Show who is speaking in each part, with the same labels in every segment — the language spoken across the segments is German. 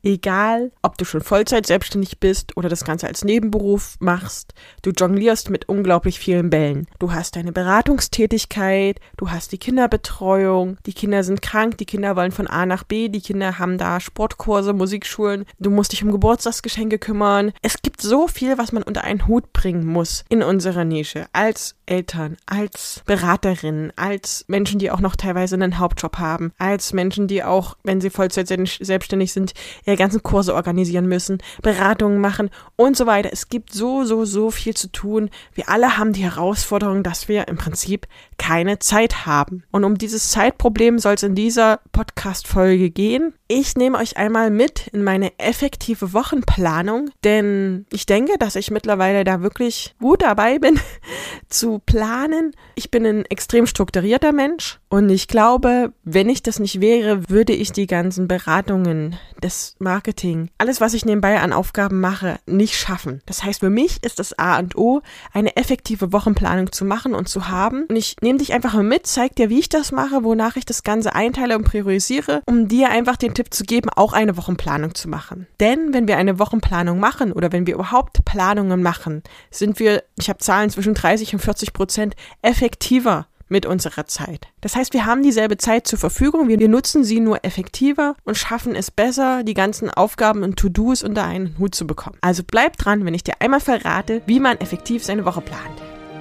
Speaker 1: Egal, ob du schon Vollzeit selbstständig bist oder das Ganze als Nebenberuf machst, du jonglierst mit unglaublich vielen Bällen. Du hast deine Beratungstätigkeit, du hast die Kinderbetreuung, die Kinder sind krank, die Kinder wollen von A nach B, die Kinder haben da Sportkurse, Musikschulen, du musst dich um Geburtstagsgeschenke kümmern. Es gibt so viel, was man unter einen Hut bringen muss in unserer Nische, als Eltern, als Beraterinnen, als Menschen, die auch noch teilweise einen Hauptjob haben, als Menschen, die auch, wenn sie Vollzeit selbstständig sind, ihre ganzen Kurse organisieren müssen, Beratungen machen und so weiter. Es gibt so viel zu tun. Wir alle haben die Herausforderung, dass wir im Prinzip keine Zeit haben. Und um dieses Zeitproblem soll es in dieser Podcast-Folge gehen. Ich nehme euch einmal mit in meine effektive Wochenplanung, denn ich denke, dass ich mittlerweile da wirklich gut dabei bin, zu planen. Ich bin ein extrem strukturierter Mensch und ich glaube, wenn ich das nicht wäre, würde ich die ganzen Beratungen, das Marketing, alles, was ich nebenbei an Aufgaben mache, nicht schaffen. Das heißt, für mich ist das A und O, eine effektive Wochenplanung zu machen und zu haben. Und ich nehme dich einfach mal mit, zeige dir, wie ich das mache, wonach ich das Ganze einteile und priorisiere, um dir einfach den Tipp zu geben, auch eine Wochenplanung zu machen. Denn wenn wir eine Wochenplanung machen oder wenn wir überhaupt Planungen machen, sind wir, ich habe Zahlen zwischen 30% und 40% effektiver mit unserer Zeit. Das heißt, wir haben dieselbe Zeit zur Verfügung, wir nutzen sie nur effektiver und schaffen es besser, die ganzen Aufgaben und To-Dos unter einen Hut zu bekommen. Also bleib dran, wenn ich dir einmal verrate, wie man effektiv seine Woche plant.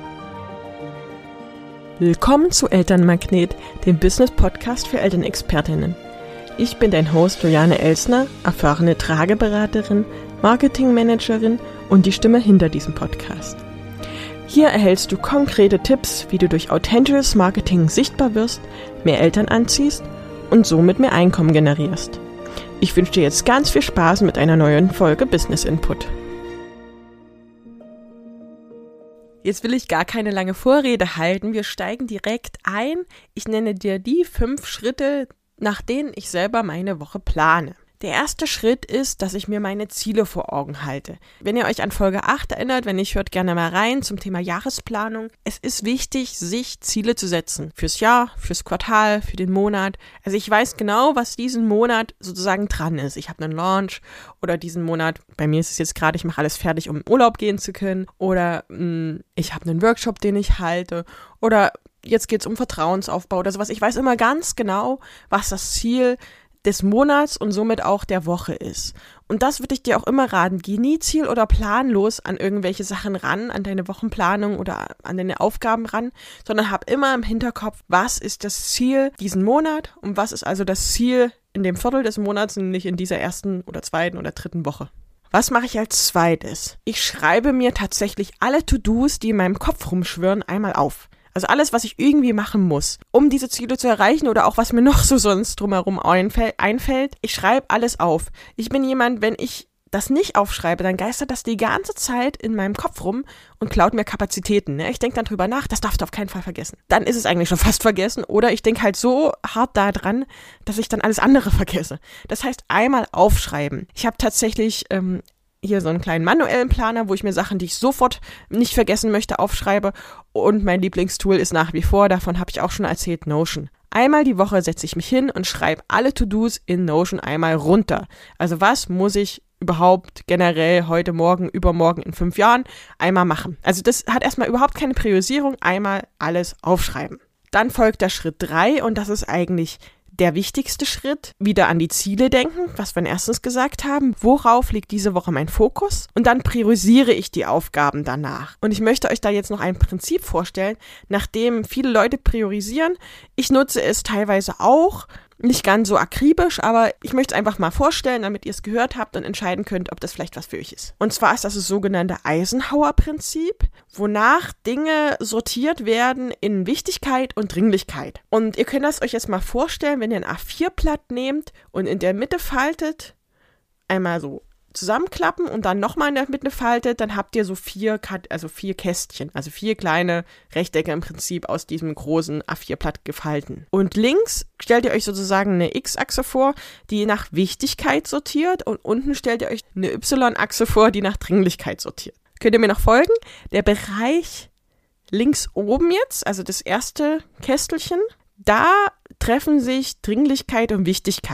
Speaker 1: Willkommen zu Elternmagnet, dem Business-Podcast für Elternexpertinnen. Ich bin dein Host Juliane Elsner, erfahrene Trageberaterin, Marketingmanagerin und die Stimme hinter diesem Podcast. Hier erhältst du konkrete Tipps, wie du durch authentisches Marketing sichtbar wirst, mehr Eltern anziehst und somit mehr Einkommen generierst. Ich wünsche dir jetzt ganz viel Spaß mit einer neuen Folge Business Input. Jetzt will ich gar keine lange Vorrede halten, wir steigen direkt ein. Ich nenne dir die 5 Schritte, nach denen ich selber meine Woche plane. Der erste Schritt ist, dass ich mir meine Ziele vor Augen halte. Wenn ihr euch an Folge 8 erinnert, wenn nicht, hört gerne mal rein zum Thema Jahresplanung. Es ist wichtig, sich Ziele zu setzen. Fürs Jahr, fürs Quartal, für den Monat. Also ich weiß genau, was diesen Monat sozusagen dran ist. Ich habe einen Launch oder diesen Monat, bei mir ist es jetzt gerade, ich mache alles fertig, um in Urlaub gehen zu können. Oder ich habe einen Workshop, den ich halte. Oder jetzt geht es um Vertrauensaufbau oder sowas. Ich weiß immer ganz genau, was das Ziel des Monats und somit auch der Woche ist. Und das würde ich dir auch immer raten. Geh nie ziel- oder planlos an irgendwelche Sachen ran, an deine Wochenplanung oder an deine Aufgaben ran, sondern hab immer im Hinterkopf, was ist das Ziel diesen Monat und was ist also das Ziel in dem Viertel des Monats, nämlich in dieser ersten oder zweiten oder dritten Woche. Was mache ich als zweites? Ich schreibe mir tatsächlich alle To-Dos, die in meinem Kopf rumschwirren, einmal auf. Also alles, was ich irgendwie machen muss, um diese Ziele zu erreichen oder auch was mir noch so sonst drumherum einfällt. Ich schreibe alles auf. Ich bin jemand, wenn ich das nicht aufschreibe, dann geistert das die ganze Zeit in meinem Kopf rum und klaut mir Kapazitäten. Ne? Ich denke dann drüber nach, das darfst du auf keinen Fall vergessen. Dann ist es eigentlich schon fast vergessen oder ich denke halt so hart da dran, dass ich dann alles andere vergesse. Das heißt, einmal aufschreiben. Ich habe tatsächlich hier so einen kleinen manuellen Planer, wo ich mir Sachen, die ich sofort nicht vergessen möchte, aufschreibe. Und mein Lieblingstool ist nach wie vor, davon habe ich auch schon erzählt, Notion. Einmal die Woche setze ich mich hin und schreibe alle To-Dos in Notion einmal runter. Also was muss ich überhaupt generell heute, morgen, übermorgen, in 5 Jahren einmal machen? Also das hat erstmal überhaupt keine Priorisierung, einmal alles aufschreiben. Dann folgt der Schritt 3 und das ist eigentlich der wichtigste Schritt, wieder an die Ziele denken, was wir erstens gesagt haben. Worauf liegt diese Woche mein Fokus? Und dann priorisiere ich die Aufgaben danach. Und ich möchte euch da jetzt noch ein Prinzip vorstellen, nachdem viele Leute priorisieren. Ich nutze es teilweise auch, nicht ganz so akribisch, aber ich möchte es einfach mal vorstellen, damit ihr es gehört habt und entscheiden könnt, ob das vielleicht was für euch ist. Und zwar ist das sogenannte Eisenhower-Prinzip, wonach Dinge sortiert werden in Wichtigkeit und Dringlichkeit. Und ihr könnt das euch jetzt mal vorstellen, wenn ihr ein A4-Blatt nehmt und in der Mitte faltet, einmal so zusammenklappen und dann nochmal in der Mitte faltet, dann habt ihr so 4 Kästchen, also 4 kleine Rechtecke im Prinzip aus diesem großen A4-Blatt gefalten. Und links stellt ihr euch sozusagen eine X-Achse vor, die nach Wichtigkeit sortiert und unten stellt ihr euch eine Y-Achse vor, die nach Dringlichkeit sortiert. Könnt ihr mir noch folgen? Der Bereich links oben jetzt, also das erste Kästelchen, da treffen sich Dringlichkeit und Wichtigkeit.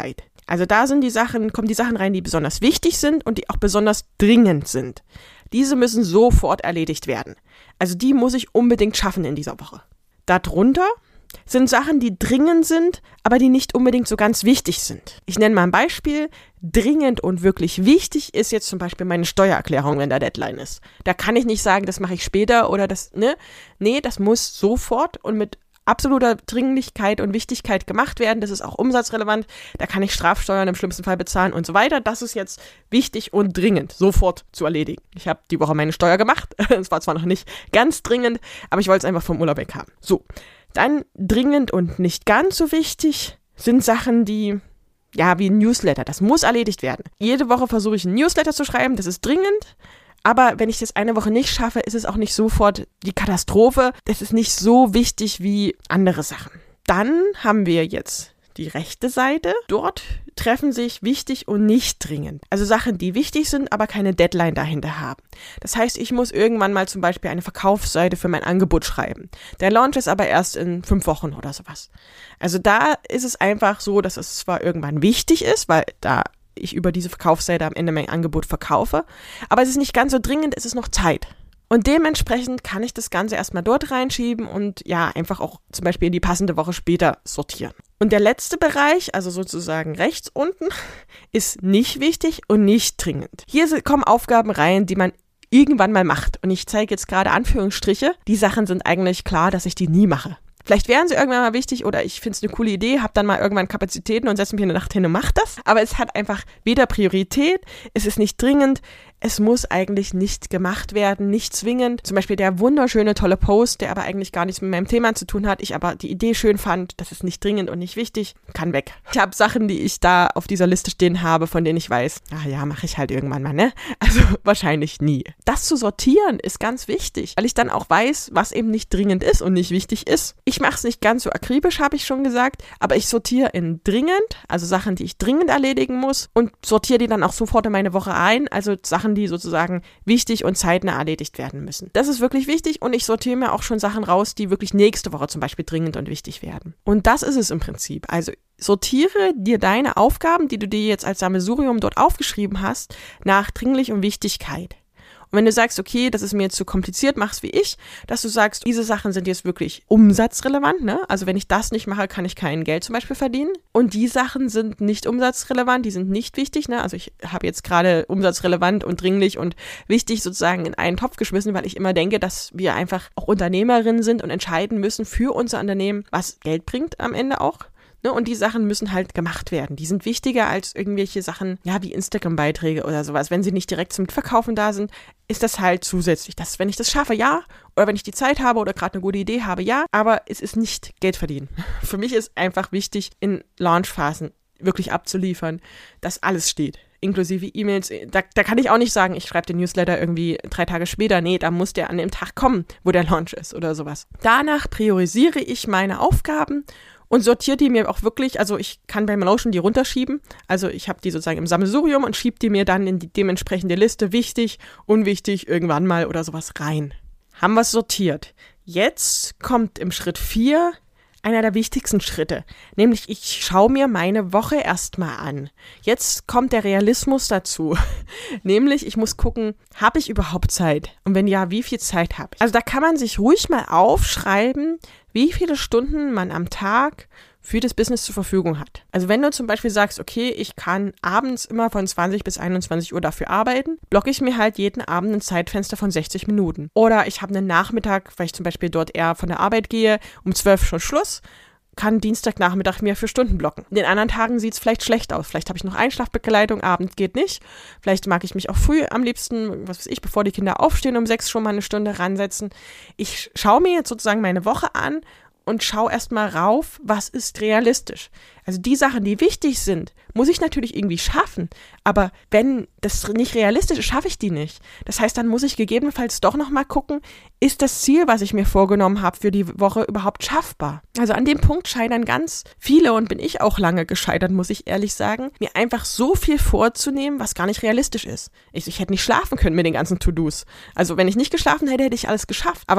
Speaker 1: Also da kommen die Sachen rein, die besonders wichtig sind und die auch besonders dringend sind. Diese müssen sofort erledigt werden. Also die muss ich unbedingt schaffen in dieser Woche. Darunter sind Sachen, die dringend sind, aber die nicht unbedingt so ganz wichtig sind. Ich nenne mal ein Beispiel. Dringend und wirklich wichtig ist jetzt zum Beispiel meine Steuererklärung, wenn da Deadline ist. Da kann ich nicht sagen, das mache ich später oder das, ne? Nee, das muss sofort und mit absoluter Dringlichkeit und Wichtigkeit gemacht werden. Das ist auch umsatzrelevant. Da kann ich Strafsteuern im schlimmsten Fall bezahlen und so weiter. Das ist jetzt wichtig und dringend, sofort zu erledigen. Ich habe die Woche meine Steuer gemacht. Es war zwar noch nicht ganz dringend, aber ich wollte es einfach vom Urlaub weg haben. So, dann dringend und nicht ganz so wichtig sind Sachen, die, ja, wie ein Newsletter. Das muss erledigt werden. Jede Woche versuche ich einen Newsletter zu schreiben. Das ist dringend. Aber wenn ich das eine Woche nicht schaffe, ist es auch nicht sofort die Katastrophe. Das ist nicht so wichtig wie andere Sachen. Dann haben wir jetzt die rechte Seite. Dort treffen sich wichtig und nicht dringend. Also Sachen, die wichtig sind, aber keine Deadline dahinter haben. Das heißt, ich muss irgendwann mal zum Beispiel eine Verkaufsseite für mein Angebot schreiben. Der Launch ist aber erst in 5 Wochen oder sowas. Also da ist es einfach so, dass es zwar irgendwann wichtig ist, weil da ich über diese Verkaufsseite am Ende mein Angebot verkaufe. Aber es ist nicht ganz so dringend, es ist noch Zeit. Und dementsprechend kann ich das Ganze erstmal dort reinschieben und ja, einfach auch zum Beispiel in die passende Woche später sortieren. Und der letzte Bereich, also sozusagen rechts unten, ist nicht wichtig und nicht dringend. Hier kommen Aufgaben rein, die man irgendwann mal macht. Und ich zeige jetzt gerade Anführungsstriche. Die Sachen sind eigentlich klar, dass ich die nie mache. Vielleicht wären sie irgendwann mal wichtig oder ich finde es eine coole Idee, habe dann mal irgendwann Kapazitäten und setze mich in der Nacht hin und mache das. Aber es hat einfach weder Priorität, es ist nicht dringend, es muss eigentlich nicht gemacht werden, nicht zwingend. Zum Beispiel der wunderschöne, tolle Post, der aber eigentlich gar nichts mit meinem Thema zu tun hat, ich aber die Idee schön fand, das ist nicht dringend und nicht wichtig, kann weg. Ich habe Sachen, die ich da auf dieser Liste stehen habe, von denen ich weiß, ja, mache ich halt irgendwann mal, ne? Also wahrscheinlich nie. Das zu sortieren ist ganz wichtig, weil ich dann auch weiß, was eben nicht dringend ist und nicht wichtig ist. Ich mache es nicht ganz so akribisch, habe ich schon gesagt, aber ich sortiere in dringend, also Sachen, die ich dringend erledigen muss und sortiere die dann auch sofort in meine Woche ein, also Sachen, die sozusagen wichtig und zeitnah erledigt werden müssen. Das ist wirklich wichtig und ich sortiere mir auch schon Sachen raus, die wirklich nächste Woche zum Beispiel dringend und wichtig werden. Und das ist es im Prinzip. Also sortiere dir deine Aufgaben, die du dir jetzt als Sammelsurium dort aufgeschrieben hast, nach Dringlichkeit und Wichtigkeit. Und wenn du sagst, okay, das ist mir jetzt zu kompliziert, mach's wie ich, dass du sagst, diese Sachen sind jetzt wirklich umsatzrelevant, ne? Also wenn ich das nicht mache, kann ich kein Geld zum Beispiel verdienen. Und die Sachen sind nicht umsatzrelevant, die sind nicht wichtig, ne? Also ich habe jetzt gerade umsatzrelevant und dringlich und wichtig sozusagen in einen Topf geschmissen, weil ich immer denke, dass wir einfach auch Unternehmerinnen sind und entscheiden müssen für unser Unternehmen, was Geld bringt am Ende auch. Ne, und die Sachen müssen halt gemacht werden. Die sind wichtiger als irgendwelche Sachen, ja, wie Instagram-Beiträge oder sowas. Wenn sie nicht direkt zum Mitverkaufen da sind, ist das halt zusätzlich. Wenn ich das schaffe, ja. Oder wenn ich die Zeit habe oder gerade eine gute Idee habe, ja. Aber es ist nicht Geld verdienen. Für mich ist einfach wichtig, in Launchphasen wirklich abzuliefern, dass alles steht. Inklusive E-Mails. Da kann ich auch nicht sagen, ich schreibe den Newsletter irgendwie 3 Tage später. Nee, da muss der an dem Tag kommen, wo der Launch ist oder sowas. Danach priorisiere ich meine Aufgaben und sortiere die mir auch wirklich, also ich kann bei Notion die runterschieben, also ich habe die sozusagen im Sammelsurium und schiebe die mir dann in die dementsprechende Liste, wichtig, unwichtig, irgendwann mal oder sowas rein. Haben wir es sortiert. Jetzt kommt im Schritt 4 einer der wichtigsten Schritte, nämlich ich schaue mir meine Woche erstmal an. Jetzt kommt der Realismus dazu, nämlich ich muss gucken, habe ich überhaupt Zeit? Und wenn ja, wie viel Zeit habe ich? Also da kann man sich ruhig mal aufschreiben, wie viele Stunden man am Tag für das Business zur Verfügung hat. Also wenn du zum Beispiel sagst, okay, ich kann abends immer von 20 bis 21 Uhr dafür arbeiten, blocke ich mir halt jeden Abend ein Zeitfenster von 60 Minuten. Oder ich habe einen Nachmittag, weil ich zum Beispiel dort eher von der Arbeit gehe, um 12 schon Schluss, kann Dienstagnachmittag mir 4 Stunden blocken. In den anderen Tagen sieht es vielleicht schlecht aus. Vielleicht habe ich noch Einschlafbegleitung, Abend geht nicht. Vielleicht mag ich mich auch früh am liebsten, was weiß ich, bevor die Kinder aufstehen, um 6 schon mal eine Stunde ransetzen. Ich schaue mir jetzt sozusagen meine Woche an und schau erstmal rauf, was ist realistisch. Also die Sachen, die wichtig sind, muss ich natürlich irgendwie schaffen. Aber wenn das nicht realistisch ist, schaffe ich die nicht. Das heißt, dann muss ich gegebenenfalls doch nochmal gucken, ist das Ziel, was ich mir vorgenommen habe für die Woche überhaupt schaffbar? Also an dem Punkt scheitern ganz viele und bin ich auch lange gescheitert, muss ich ehrlich sagen, mir einfach so viel vorzunehmen, was gar nicht realistisch ist. Ich hätte nicht schlafen können mit den ganzen To-Dos. Also wenn ich nicht geschlafen hätte, hätte ich alles geschafft. Aber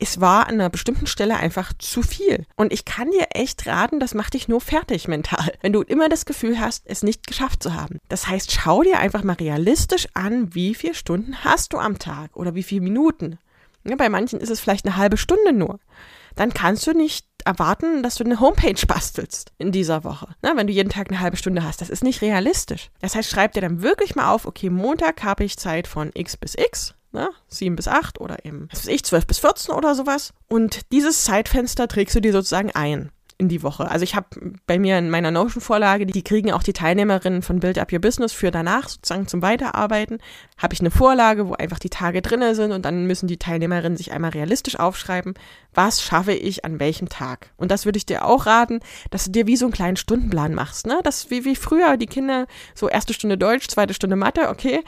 Speaker 1: es war an einer bestimmten Stelle einfach zu viel. Und ich kann dir echt raten, das macht dich nur fertig mental, wenn du immer das Gefühl hast, es nicht geschafft zu haben. Das heißt, schau dir einfach mal realistisch an, wie viele Stunden hast du am Tag oder wie viele Minuten. Ja, bei manchen ist es vielleicht eine halbe Stunde nur. Dann kannst du nicht erwarten, dass du eine Homepage bastelst in dieser Woche. Na, wenn du jeden Tag eine halbe Stunde hast, das ist nicht realistisch. Das heißt, schreib dir dann wirklich mal auf, okay, Montag habe ich Zeit von x bis x, 7 bis 8 oder eben, 12 bis 14 oder sowas. Und dieses Zeitfenster trägst du dir sozusagen ein in die Woche. Also ich habe bei mir in meiner Notion-Vorlage, die kriegen auch die Teilnehmerinnen von Build Up Your Business für danach sozusagen zum Weiterarbeiten, habe ich eine Vorlage, wo einfach die Tage drin sind und dann müssen die Teilnehmerinnen sich einmal realistisch aufschreiben, was schaffe ich an welchem Tag. Und das würde ich dir auch raten, dass du dir wie so einen kleinen Stundenplan machst, ne? Das wie früher die Kinder, so erste Stunde Deutsch, zweite Stunde Mathe, okay,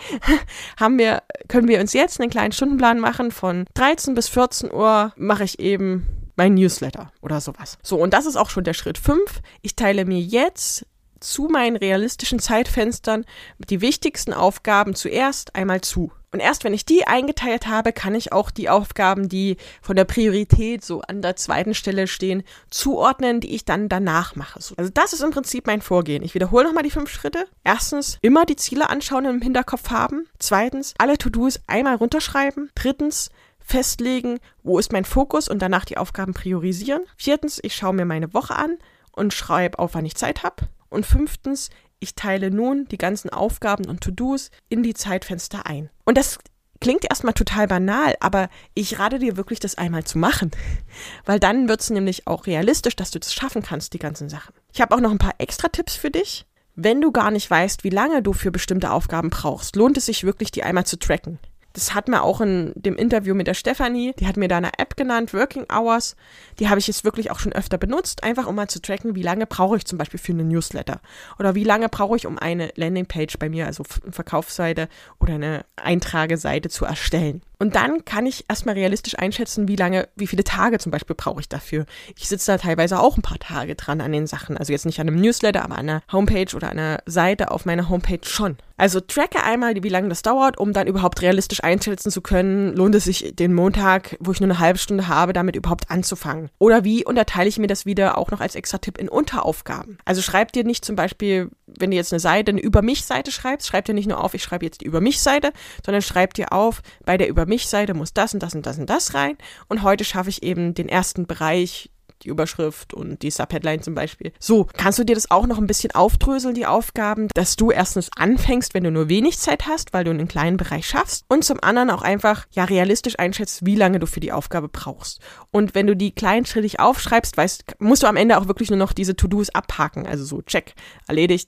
Speaker 1: können wir uns jetzt einen kleinen Stundenplan machen, von 13 bis 14 Uhr mache ich eben mein Newsletter oder sowas. So, und das ist auch schon der Schritt 5. Ich teile mir jetzt zu meinen realistischen Zeitfenstern die wichtigsten Aufgaben zuerst einmal zu. Und erst wenn ich die eingeteilt habe, kann ich auch die Aufgaben, die von der Priorität so an der zweiten Stelle stehen, zuordnen, die ich dann danach mache. Also das ist im Prinzip mein Vorgehen. Ich wiederhole nochmal die 5 Schritte. Erstens, immer die Ziele anschauen und im Hinterkopf haben. Zweitens, alle To-Dos einmal runterschreiben. Drittens, festlegen, wo ist mein Fokus und danach die Aufgaben priorisieren. Viertens, ich schaue mir meine Woche an und schreibe auf, wann ich Zeit habe. Und 5, ich teile nun die ganzen Aufgaben und To-Dos in die Zeitfenster ein. Und das klingt erstmal total banal, aber ich rate dir wirklich, das einmal zu machen. Weil dann wird es nämlich auch realistisch, dass du das schaffen kannst, die ganzen Sachen. Ich habe auch noch ein paar extra Tipps für dich. Wenn du gar nicht weißt, wie lange du für bestimmte Aufgaben brauchst, lohnt es sich wirklich, die einmal zu tracken. Das hat mir auch in dem Interview mit der Stefanie, die hat mir da eine App genannt, Working Hours. Die habe ich jetzt wirklich auch schon öfter benutzt, einfach um mal zu tracken, wie lange brauche ich zum Beispiel für eine Newsletter. Oder wie lange brauche ich, um eine Landingpage bei mir, also eine Verkaufsseite oder eine Eintrageseite zu erstellen. Und dann kann ich erstmal realistisch einschätzen, wie viele Tage zum Beispiel brauche ich dafür. Ich sitze da teilweise auch ein paar Tage dran an den Sachen. Also jetzt nicht an einem Newsletter, aber an einer Homepage oder einer Seite auf meiner Homepage schon. Also tracke einmal, wie lange das dauert, um dann überhaupt realistisch einschätzen zu können, lohnt es sich den Montag, wo ich nur eine halbe Stunde habe, damit überhaupt anzufangen. Oder wie unterteile ich mir das wieder auch noch als extra Tipp in Unteraufgaben. Also schreib dir nicht zum Beispiel, wenn du jetzt eine Über-mich-Seite schreibst, schreib dir nicht nur auf, ich schreibe jetzt die Über-mich-Seite, sondern schreib dir auf, bei der Über-mich-Seite muss das und das und das und das rein. Und heute schaffe ich eben den ersten Bereich, die Überschrift und die Subheadline zum Beispiel. So, kannst du dir das auch noch ein bisschen aufdröseln, die Aufgaben, dass du erstens anfängst, wenn du nur wenig Zeit hast, weil du einen kleinen Bereich schaffst und zum anderen auch einfach realistisch einschätzt, wie lange du für die Aufgabe brauchst. Und wenn du die kleinschrittig aufschreibst, musst du am Ende auch wirklich nur noch diese To-Dos abhaken. Also so, check, erledigt,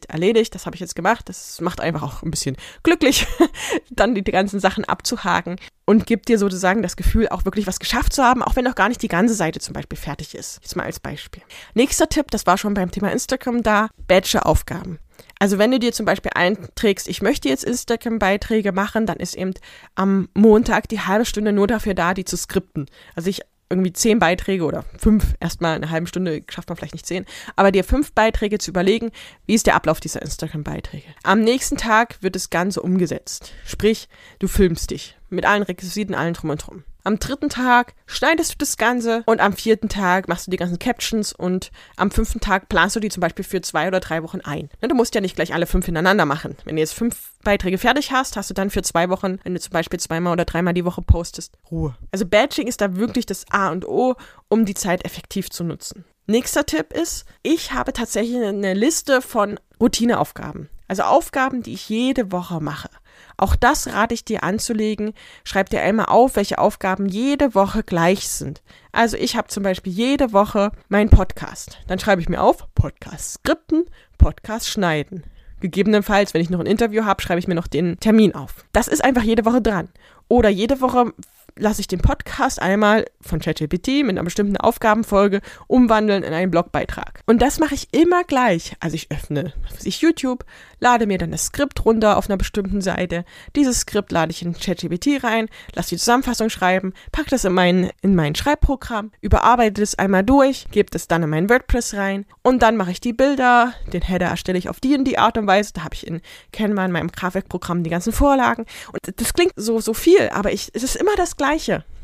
Speaker 1: das habe ich jetzt gemacht. Das macht einfach auch ein bisschen glücklich, dann die ganzen Sachen abzuhaken. Und gibt dir sozusagen das Gefühl, auch wirklich was geschafft zu haben, auch wenn noch gar nicht die ganze Seite zum Beispiel fertig ist. Jetzt mal als Beispiel. Nächster Tipp, das war schon beim Thema Instagram da, Batche-Aufgaben. Also wenn du dir zum Beispiel einträgst, ich möchte jetzt Instagram-Beiträge machen, dann ist eben am Montag die halbe Stunde nur dafür da, die zu skripten. Also irgendwie 10 Beiträge oder 5, erstmal eine halbe Stunde, schafft man vielleicht nicht 10, aber dir 5 Beiträge zu überlegen, wie ist der Ablauf dieser Instagram-Beiträge. Am nächsten Tag wird das Ganze umgesetzt. Sprich, du filmst dich mit allen Requisiten, allen drum und drum. Am 3. Tag schneidest du das Ganze und am 4. Tag machst du die ganzen Captions und am 5. Tag planst du die zum Beispiel für 2 oder 3 Wochen ein. Du musst ja nicht gleich alle 5 hintereinander machen. Wenn du jetzt 5 Beiträge fertig hast, hast du dann für 2 Wochen, wenn du zum Beispiel 2-mal oder 3-mal die Woche postest, Ruhe. Also Batching ist da wirklich das A und O, um die Zeit effektiv zu nutzen. Nächster Tipp ist, ich habe tatsächlich eine Liste von Routineaufgaben. Also Aufgaben, die ich jede Woche mache. Auch das rate ich dir anzulegen. Schreib dir einmal auf, welche Aufgaben jede Woche gleich sind. Also ich habe zum Beispiel jede Woche meinen Podcast. Dann schreibe ich mir auf, Podcast skripten, Podcast schneiden. Gegebenenfalls, wenn ich noch ein Interview habe, schreibe ich mir noch den Termin auf. Das ist einfach jede Woche dran. Oder jede Woche lasse ich den Podcast einmal von ChatGPT mit einer bestimmten Aufgabenfolge umwandeln in einen Blogbeitrag. Und das mache ich immer gleich. Also ich öffne YouTube, lade mir dann das Skript runter auf einer bestimmten Seite. Dieses Skript lade ich in ChatGPT rein, lasse die Zusammenfassung schreiben, packe das in mein Schreibprogramm, überarbeite das einmal durch, gebe das dann in mein WordPress rein und dann mache ich die Bilder, den Header erstelle ich auf die Art und Weise. Da habe ich in Canva, in meinem Grafikprogramm, die ganzen Vorlagen. Und das klingt so viel, aber es ist immer das Gleiche.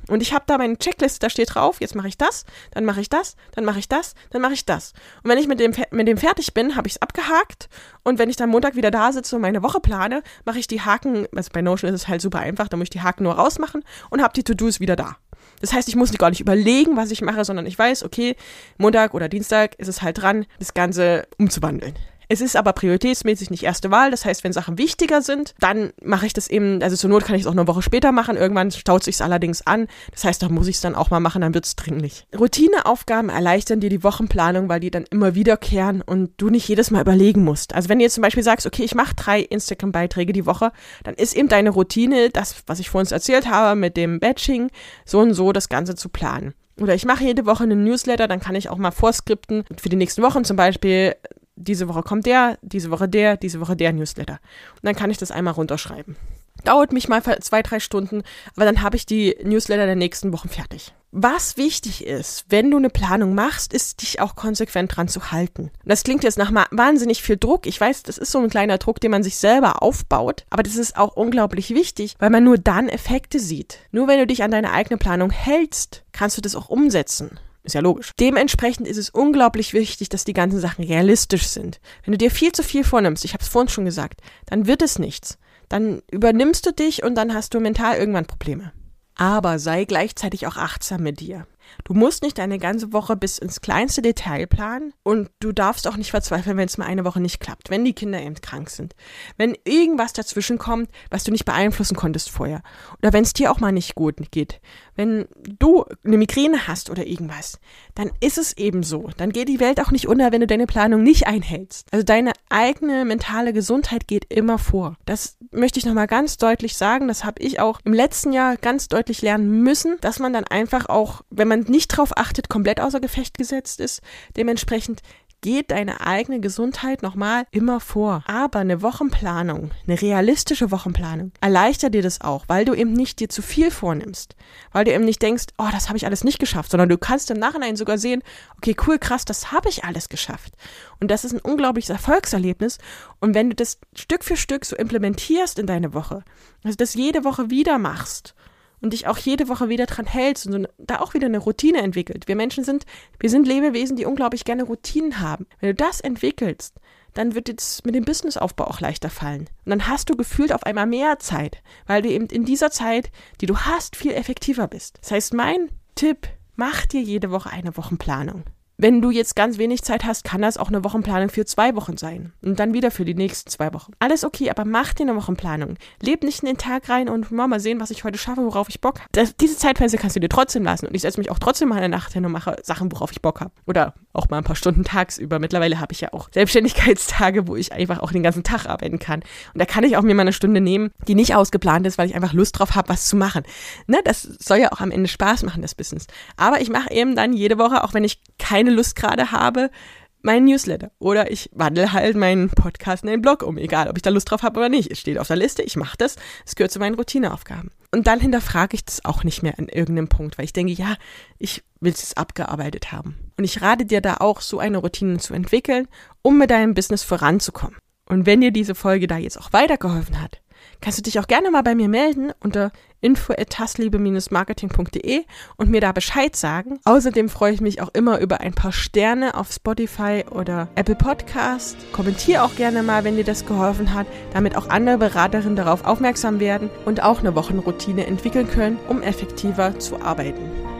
Speaker 1: Und ich habe da meine Checkliste, da steht drauf, jetzt mache ich das, dann mache ich das, dann mache ich das, dann mache ich das. Und wenn ich mit dem fertig bin, habe ich es abgehakt. Und wenn ich dann Montag wieder da sitze und meine Woche plane, mache ich die Haken, also bei Notion ist es halt super einfach, da muss ich die Haken nur rausmachen und habe die To-Dos wieder da. Das heißt, ich muss gar nicht überlegen, was ich mache, sondern ich weiß, okay, Montag oder Dienstag ist es halt dran, das Ganze umzuwandeln. Es ist aber prioritätsmäßig nicht erste Wahl. Das heißt, wenn Sachen wichtiger sind, dann mache ich das eben, also zur Not kann ich es auch eine Woche später machen. Irgendwann staut sich es allerdings an. Das heißt, da muss ich es dann auch mal machen, dann wird es dringlich. Routineaufgaben erleichtern dir die Wochenplanung, weil die dann immer wiederkehren und du nicht jedes Mal überlegen musst. Also wenn du jetzt zum Beispiel sagst, okay, ich mache 3 Instagram-Beiträge die Woche, dann ist eben deine Routine, das, was ich vorhin erzählt habe mit dem Batching, so und so das Ganze zu planen. Oder ich mache jede Woche einen Newsletter, dann kann ich auch mal vorskripten für die nächsten Wochen zum Beispiel. Diese Woche kommt der, diese Woche der Newsletter. Und dann kann ich das einmal runterschreiben. Dauert mich mal 2-3 Stunden, aber dann habe ich die Newsletter der nächsten Wochen fertig. Was wichtig ist, wenn du eine Planung machst, ist, dich auch konsequent dran zu halten. Das klingt jetzt nach wahnsinnig viel Druck. Ich weiß, das ist so ein kleiner Druck, den man sich selber aufbaut, aber das ist auch unglaublich wichtig, weil man nur dann Effekte sieht. Nur wenn du dich an deine eigene Planung hältst, kannst du das auch umsetzen. Ist ja logisch. Dementsprechend ist es unglaublich wichtig, dass die ganzen Sachen realistisch sind. Wenn du dir viel zu viel vornimmst, ich habe es vorhin schon gesagt, dann wird es nichts. Dann übernimmst du dich und dann hast du mental irgendwann Probleme. Aber sei gleichzeitig auch achtsam mit dir. Du musst nicht deine ganze Woche bis ins kleinste Detail planen und du darfst auch nicht verzweifeln, wenn es mal eine Woche nicht klappt, wenn die Kinder eben krank sind, wenn irgendwas dazwischen kommt, was du nicht beeinflussen konntest vorher oder wenn es dir auch mal nicht gut geht, wenn du eine Migräne hast oder irgendwas, dann ist es eben so. Dann geht die Welt auch nicht unter, wenn du deine Planung nicht einhältst. Also deine eigene mentale Gesundheit geht immer vor. Das möchte ich nochmal ganz deutlich sagen. Das habe ich auch im letzten Jahr ganz deutlich lernen müssen, dass man dann einfach auch, wenn man nicht drauf achtet, komplett außer Gefecht gesetzt ist. Dementsprechend geht deine eigene Gesundheit nochmal immer vor. Aber eine Wochenplanung, eine realistische Wochenplanung, erleichtert dir das auch, weil du eben nicht dir zu viel vornimmst. Weil du eben nicht denkst, oh, das habe ich alles nicht geschafft, sondern du kannst im Nachhinein sogar sehen, okay, cool, krass, das habe ich alles geschafft. Und das ist ein unglaubliches Erfolgserlebnis. Und wenn du das Stück für Stück so implementierst in deine Woche, also das jede Woche wieder machst, und dich auch jede Woche wieder dran hältst und da auch wieder eine Routine entwickelt. Wir sind Lebewesen, die unglaublich gerne Routinen haben. Wenn du das entwickelst, dann wird es mit dem Businessaufbau auch leichter fallen. Und dann hast du gefühlt auf einmal mehr Zeit, weil du eben in dieser Zeit, die du hast, viel effektiver bist. Das heißt, mein Tipp, mach dir jede Woche eine Wochenplanung. Wenn du jetzt ganz wenig Zeit hast, kann das auch eine Wochenplanung für 2 Wochen sein. Und dann wieder für die nächsten 2 Wochen. Alles okay, aber mach dir eine Wochenplanung. Leb nicht in den Tag rein und mal sehen, was ich heute schaffe, worauf ich Bock habe. Diese Zeitfenster kannst du dir trotzdem lassen. Und ich setze mich auch trotzdem mal in der Nacht hin und mache Sachen, worauf ich Bock habe. Oder auch mal ein paar Stunden tagsüber. Mittlerweile habe ich ja auch Selbstständigkeitstage, wo ich einfach auch den ganzen Tag arbeiten kann. Und da kann ich auch mir mal eine Stunde nehmen, die nicht ausgeplant ist, weil ich einfach Lust drauf habe, was zu machen. Ne, das soll ja auch am Ende Spaß machen, das Business. Aber ich mache eben dann jede Woche, auch wenn ich keine Lust gerade habe, meinen Newsletter. Oder ich wandle halt meinen Podcast in den Blog um. Egal, ob ich da Lust drauf habe oder nicht. Es steht auf der Liste, ich mache das. Es gehört zu meinen Routineaufgaben. Und dann hinterfrage ich das auch nicht mehr an irgendeinem Punkt, weil ich denke, ja, ich will es jetzt abgearbeitet haben. Und ich rate dir da auch, so eine Routine zu entwickeln, um mit deinem Business voranzukommen. Und wenn dir diese Folge da jetzt auch weitergeholfen hat, kannst du dich auch gerne mal bei mir melden unter info@hassliebe-marketing.de und mir da Bescheid sagen. Außerdem freue ich mich auch immer über ein paar Sterne auf Spotify oder Apple Podcast. Kommentiere auch gerne mal, wenn dir das geholfen hat, damit auch andere Beraterinnen darauf aufmerksam werden und auch eine Wochenroutine entwickeln können, um effektiver zu arbeiten.